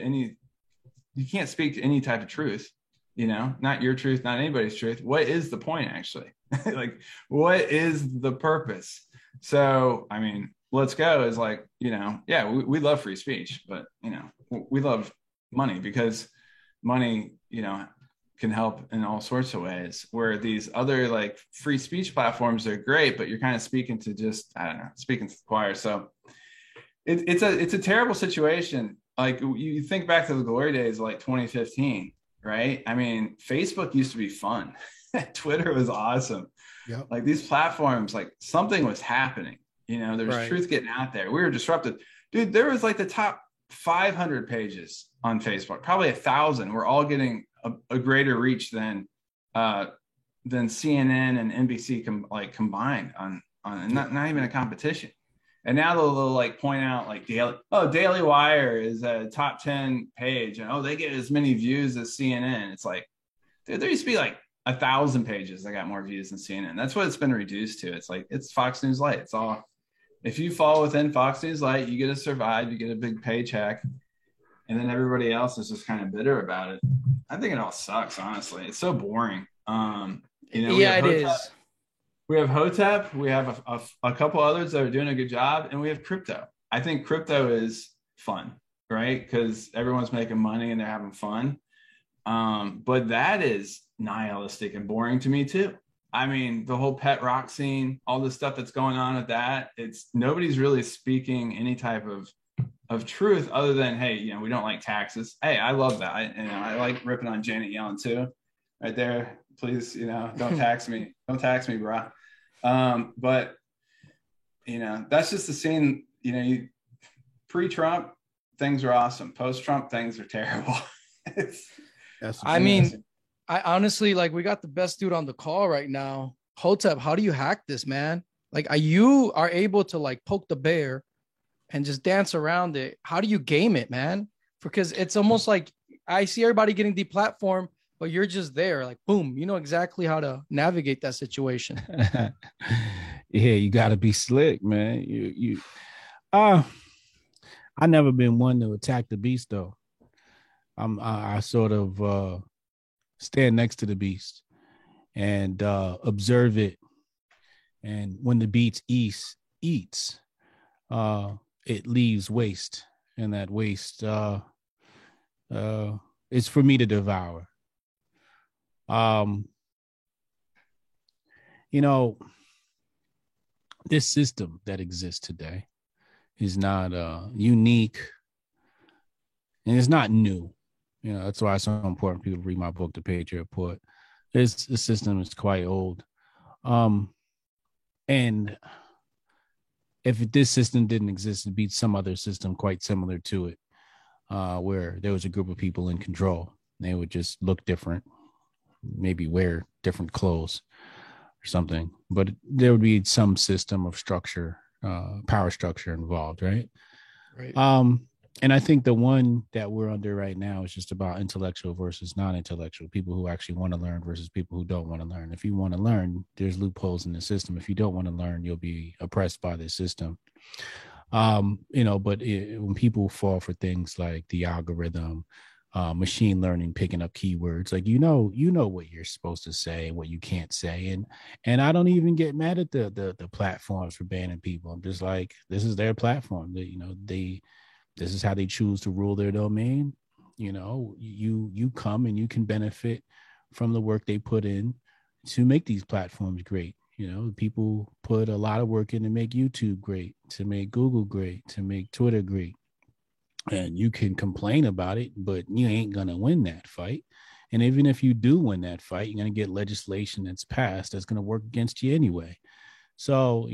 you can't speak to any type of truth, you know, not your truth, not anybody's truth. What is the point, actually? Like, what is the purpose? So, I mean, Let's Go is like, you know, yeah, we love free speech, but, you know, we love money, because money, you know, can help in all sorts of ways, where these other like free speech platforms are great, but you're kind of speaking to just, I don't know, speaking to the choir. So it's a terrible situation. Like, you think back to the glory days, like 2015, right? I mean, Facebook used to be fun. Twitter was awesome. Yep. Like, these platforms, like, something was happening. You know, there's Right. truth getting out there. We were disrupted. Dude, there was like the top 500 pages on Facebook, probably 1,000. We're all getting a greater reach than CNN and NBC combined on not even a competition. And now they'll like point out like Daily Wire is a top 10 page, and they get as many views as CNN. It's like, dude, there used to be like 1,000 pages that got more views than CNN. That's what it's been reduced to. It's like, it's Fox News Light. It's all, if you fall within Fox News Light, you get to survive, you get a big paycheck, and then everybody else is just kind of bitter about it. I think it all sucks, honestly. It's so boring. Yeah, it is. We have Hotep. We have a couple others that are doing a good job, and we have crypto. I think crypto is fun, right? Because everyone's making money and they're having fun. But that is nihilistic and boring to me too. I mean, the whole pet rock scene, all the stuff that's going on with that, it's nobody's really speaking any type of truth other than, hey, you know, we don't like taxes. Hey, I love that. I like ripping on Janet Yellen too, right there. Please, you know, don't tax me. Don't tax me, bro. But, you know, that's just the scene. You know, pre-Trump, things are awesome. Post-Trump, things are terrible. I mean, I honestly, like, we got the best dude on the call right now. Hotep, how do you hack this, man? Like, you are able to like poke the bear and just dance around it. How do you game it, man? Because it's almost like I see everybody getting deplatformed, but you're just there, like, boom, you know exactly how to navigate that situation. Yeah, you got to be slick, man. I never been one to attack the beast though. I sort of stand next to the beast and observe it. And when the beast eats, it leaves waste, and that waste is for me to devour. you know, this system that exists today is not unique, and it's not new. That's why it's so important people read my book, The Patriot Report. This system is quite old. And if this system didn't exist, it'd be some other system quite similar to it, where there was a group of people in control. They would just look different, maybe wear different clothes or something, but there would be some system of structure, power structure involved, right? Right. And I think the one that we're under right now is just about intellectual versus non-intellectual, people who actually want to learn versus people who don't want to learn. If you want to learn, there's loopholes in the system. If you don't want to learn, you'll be oppressed by the system. But when people fall for things like the algorithm, machine learning, picking up keywords, like, you know what you're supposed to say and what you can't say. And I don't even get mad at the platforms for banning people. I'm just like, this is their platform. This is how they choose to rule their domain. You come and you can benefit from the work they put in to make these platforms great. People put a lot of work in to make YouTube great, to make Google great, to make Twitter great. And you can complain about it, but you ain't going to win that fight. And even if you do win that fight, you're going to get legislation that's passed that's going to work against you anyway. So,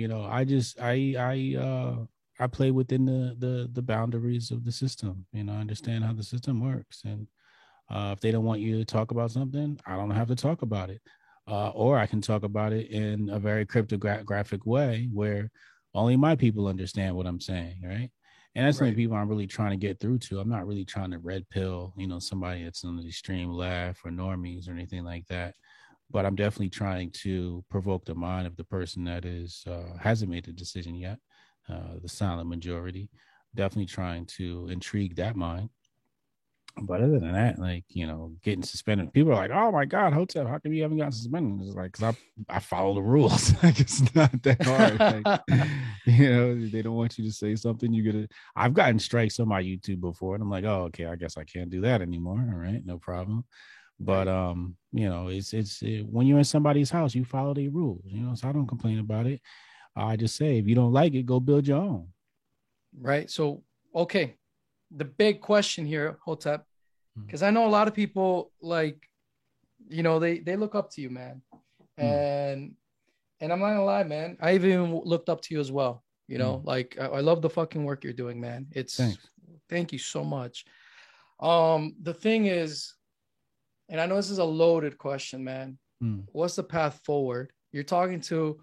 I play within the boundaries of the system. I understand how the system works. And if they don't want you to talk about something, I don't have to talk about it. Or I can talk about it in a very cryptographic way where only my people understand what I'm saying, right? And that's the people I'm really trying to get through to. I'm not really trying to red pill, somebody that's on the extreme left or normies or anything like that. But I'm definitely trying to provoke the mind of the person that hasn't made the decision yet. The silent majority, definitely trying to intrigue that mind. But other than that, getting suspended, people are like, "Oh my God, Hotep, how come you haven't gotten suspended?" It's like, because I follow the rules. It's not that hard. They don't want you to say something. I've gotten strikes on my YouTube before, and I'm like, "Oh, okay, I guess I can't do that anymore." All right, no problem. But it's when you're in somebody's house, you follow their rules. So I don't complain about it. I just say, if you don't like it, go build your own. Right. So, okay. The big question here, Hotep, because I know a lot of people they look up to you, man. And I'm not gonna lie, man. I even looked up to you as well. I love the fucking work you're doing, man. Thank you so much. The thing is, and I know this is a loaded question, man. What's the path forward? You're talking to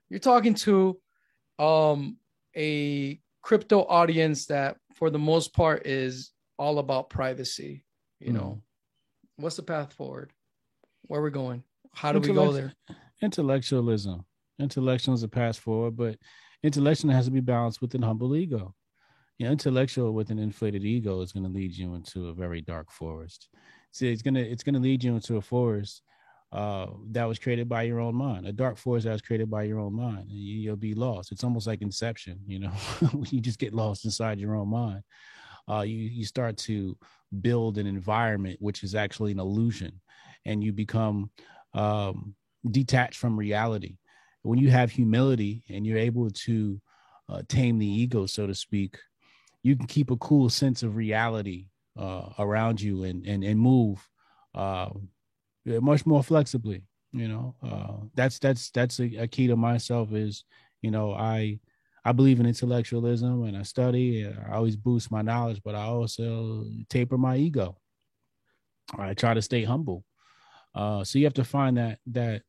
a crypto audience that for the most part is all about privacy. What's the path forward? Where are we going? How do we go there? Intellectualism is a path forward, but intellectual has to be balanced with an humble ego. Intellectual with an inflated ego is going to lead you into a very dark forest. See, it's going to lead you into a forest that was created by your own mind, a dark forest that was created by your own mind, and you'll be lost. It's almost like Inception, when you just get lost inside your own mind. You start to build an environment which is actually an illusion, and you become detached from reality. When you have humility and you're able to tame the ego, so to speak, you can keep a cool sense of reality around you and move much more flexibly. That's a key to myself is, I believe in intellectualism and I study and I always boost my knowledge, but I also taper my ego. I try to stay humble. So you have to find that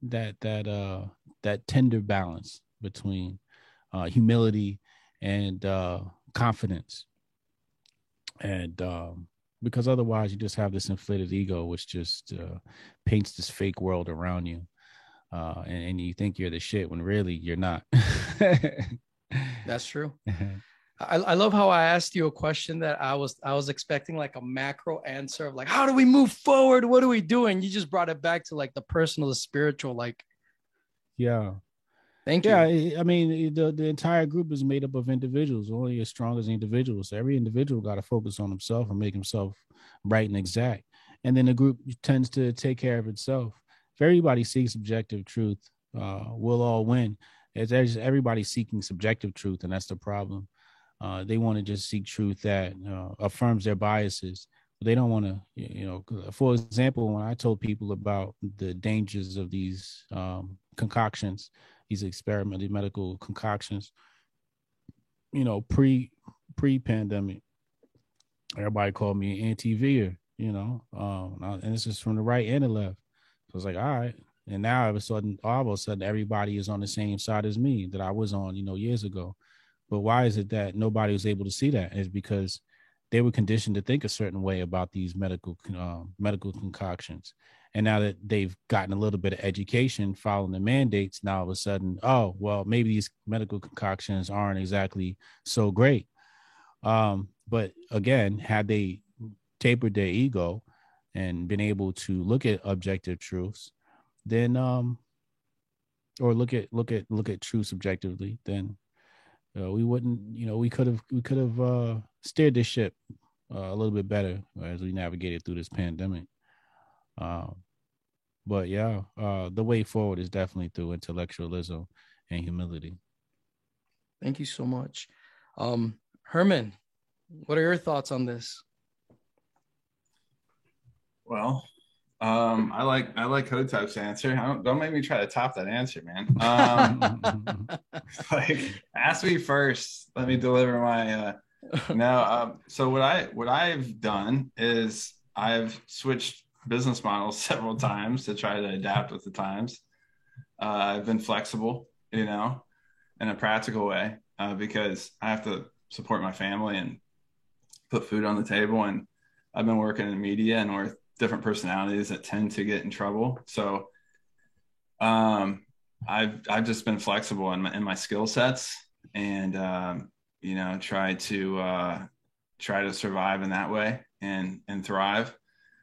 tender balance between humility and confidence. And because otherwise you just have this inflated ego, which just paints this fake world around you. And you think you're the shit when really you're not. That's true. I love how I asked you a question that I was expecting like a macro answer of like, how do we move forward? What are we doing? You just brought it back to like the personal, the spiritual, like. Yeah. Thank you. Yeah, I mean, the entire group is made up of individuals, only as strong as individuals. So every individual got to focus on himself and make himself right and exact. And then the group tends to take care of itself. If everybody seeks objective truth we'll all win. There's everybody seeking subjective truth, and that's the problem. They want to just seek truth that affirms their biases. They don't want to, for example, when I told people about the dangers of these concoctions, these experimental medical concoctions, pre-pandemic, everybody called me an anti-veer, and this is from the right and the left. So I was like, all right. And now all of a sudden, everybody is on the same side as me that I was on, years ago. But why is it that nobody was able to see that? Is because they were conditioned to think a certain way about these medical concoctions. And now that they've gotten a little bit of education following the mandates, now all of a sudden, oh, well, maybe these medical concoctions aren't exactly so great. But again, had they tapered their ego and been able to look at objective truths, then or look at truth subjectively, then we wouldn't, we could have steered this ship a little bit better as we navigated through this pandemic. But yeah, the way forward is definitely through intellectualism and humility. Thank you so much. Herman, what are your thoughts on this? Well, I like Hotep's answer. Don't make me try to top that answer, man. Like, ask me first. Let me deliver my. No. So what I've done is I've switched business models several times to try to adapt with the times. I've been flexible, in a practical way, because I have to support my family and put food on the table. And I've been working in media, and we're different personalities that tend to get in trouble. So I've just been flexible in my skill sets, and try to survive in that way and thrive.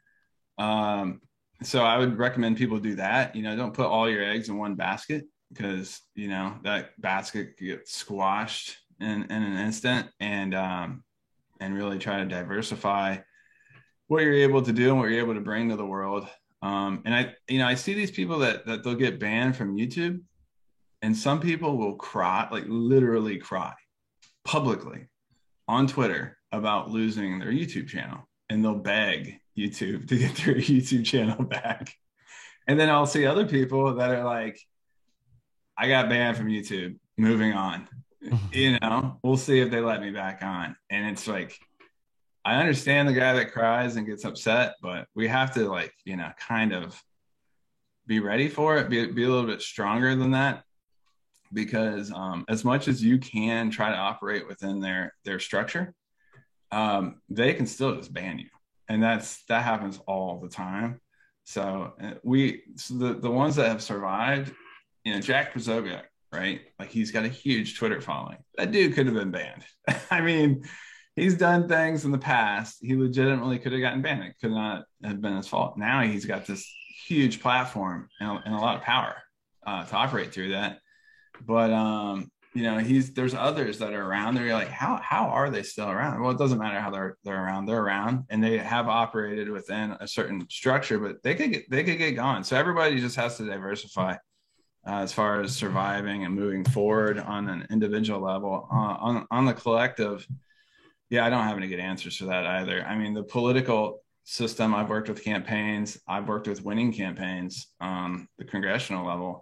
So I would recommend people do that. Don't put all your eggs in one basket, because that basket could get squashed in an instant, and really try to diversify what you're able to do and what you're able to bring to the world. And I see these people that they'll get banned from YouTube, and some people will cry, like literally cry publicly on Twitter about losing their YouTube channel, and they'll beg YouTube to get their YouTube channel back. And then I'll see other people that are like, I got banned from YouTube, moving on. We'll see if they let me back on. And it's like, I understand the guy that cries and gets upset, but we have to kind of be ready for it, be a little bit stronger than that, because as much as you can try to operate within their structure, they can still just ban you. And that happens all the time. So the ones that have survived, Jack Posobiec, right? Like, he's got a huge Twitter following. That dude could have been banned. I mean, he's done things in the past. He legitimately could have gotten banned. It could not have been his fault. Now he's got this huge platform and a lot of power to operate through that. But there's others that are around. They're like, how are they still around? Well, it doesn't matter how they're around. They're around, and they have operated within a certain structure, but they could get gone. So everybody just has to diversify as far as surviving and moving forward on an individual level. On the collective, yeah, I don't have any good answers for that either. I mean, the political system, I've worked with campaigns. I've worked with winning campaigns on the congressional level.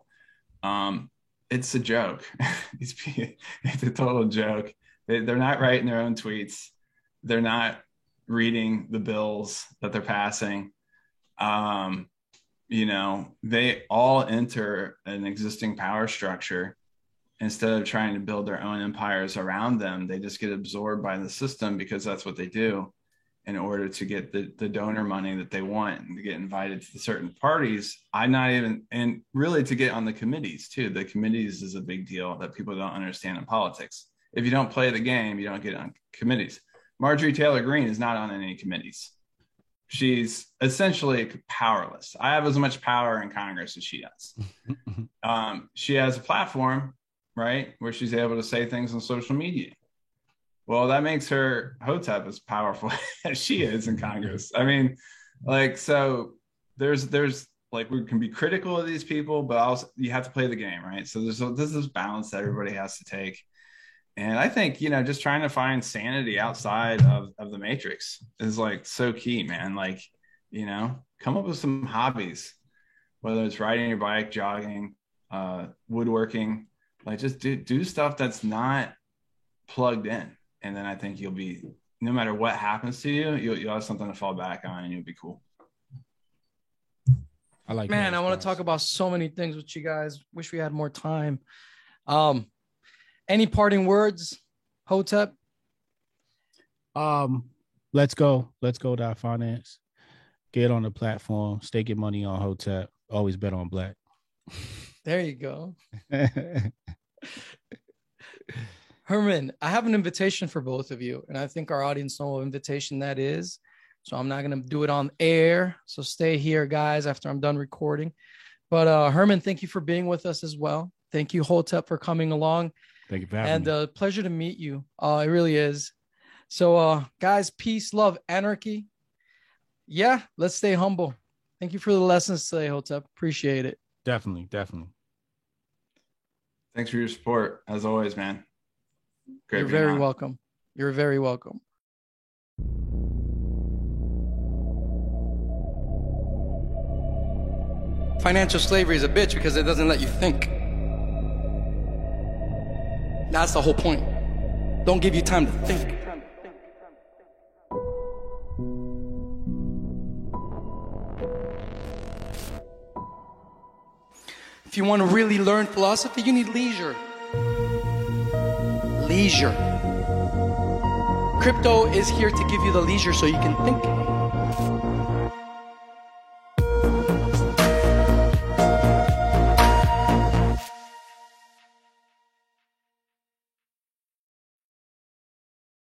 It's a joke. It's a total joke. They're not writing their own tweets. They're not reading the bills that they're passing. They all enter an existing power structure. Instead of trying to build their own empires around them, they just get absorbed by the system, because that's what they do in order to get the donor money that they want and to get invited to the certain parties. And really to get on the committees too. The committees is a big deal that people don't understand in politics. If you don't play the game, you don't get on committees. Marjorie Taylor Greene is not on any committees. She's essentially powerless. I have as much power in Congress as she does. She has a platform, right, where she's able to say things on social media. Well, that makes her Hotep as powerful as she is in Congress. I mean, so there's like we can be critical of these people, but also you have to play the game, right? So there's this balance that everybody has to take. And I think, you know, just trying to find sanity outside of the matrix is like so key, man. Like, you know, come up with some hobbies, whether it's riding your bike, jogging, woodworking, like just do stuff that's not plugged in. And then I think you'll be, no matter what happens to you, you'll have something to fall back on and you'll be cool. I like, man, I want to talk about so many things with you guys. Wish we had more time. Any parting words, Hotep? Let's go to finance. Get on the platform. Stake your money on Hotep. Always bet on black. There you go. Herman, I have an invitation for both of you, and I think our audience know what invitation that is. So I'm not going to do it on air. So stay here, guys, after I'm done recording. But Herman, thank you for being with us as well. Thank you, Hotep, for coming along. Thank you for having me. And pleasure to meet you. It really is. So, guys, peace, love, anarchy. Yeah, let's stay humble. Thank you for the lessons today, Hotep. Appreciate it. Definitely. Thanks for your support, as always, man. Great. You're very welcome. You're very welcome. Financial slavery is a bitch because it doesn't let you think. That's the whole point. Don't give you time to think. If you want to really learn philosophy, you need leisure. Leisure. Crypto is here to give you the leisure so you can think.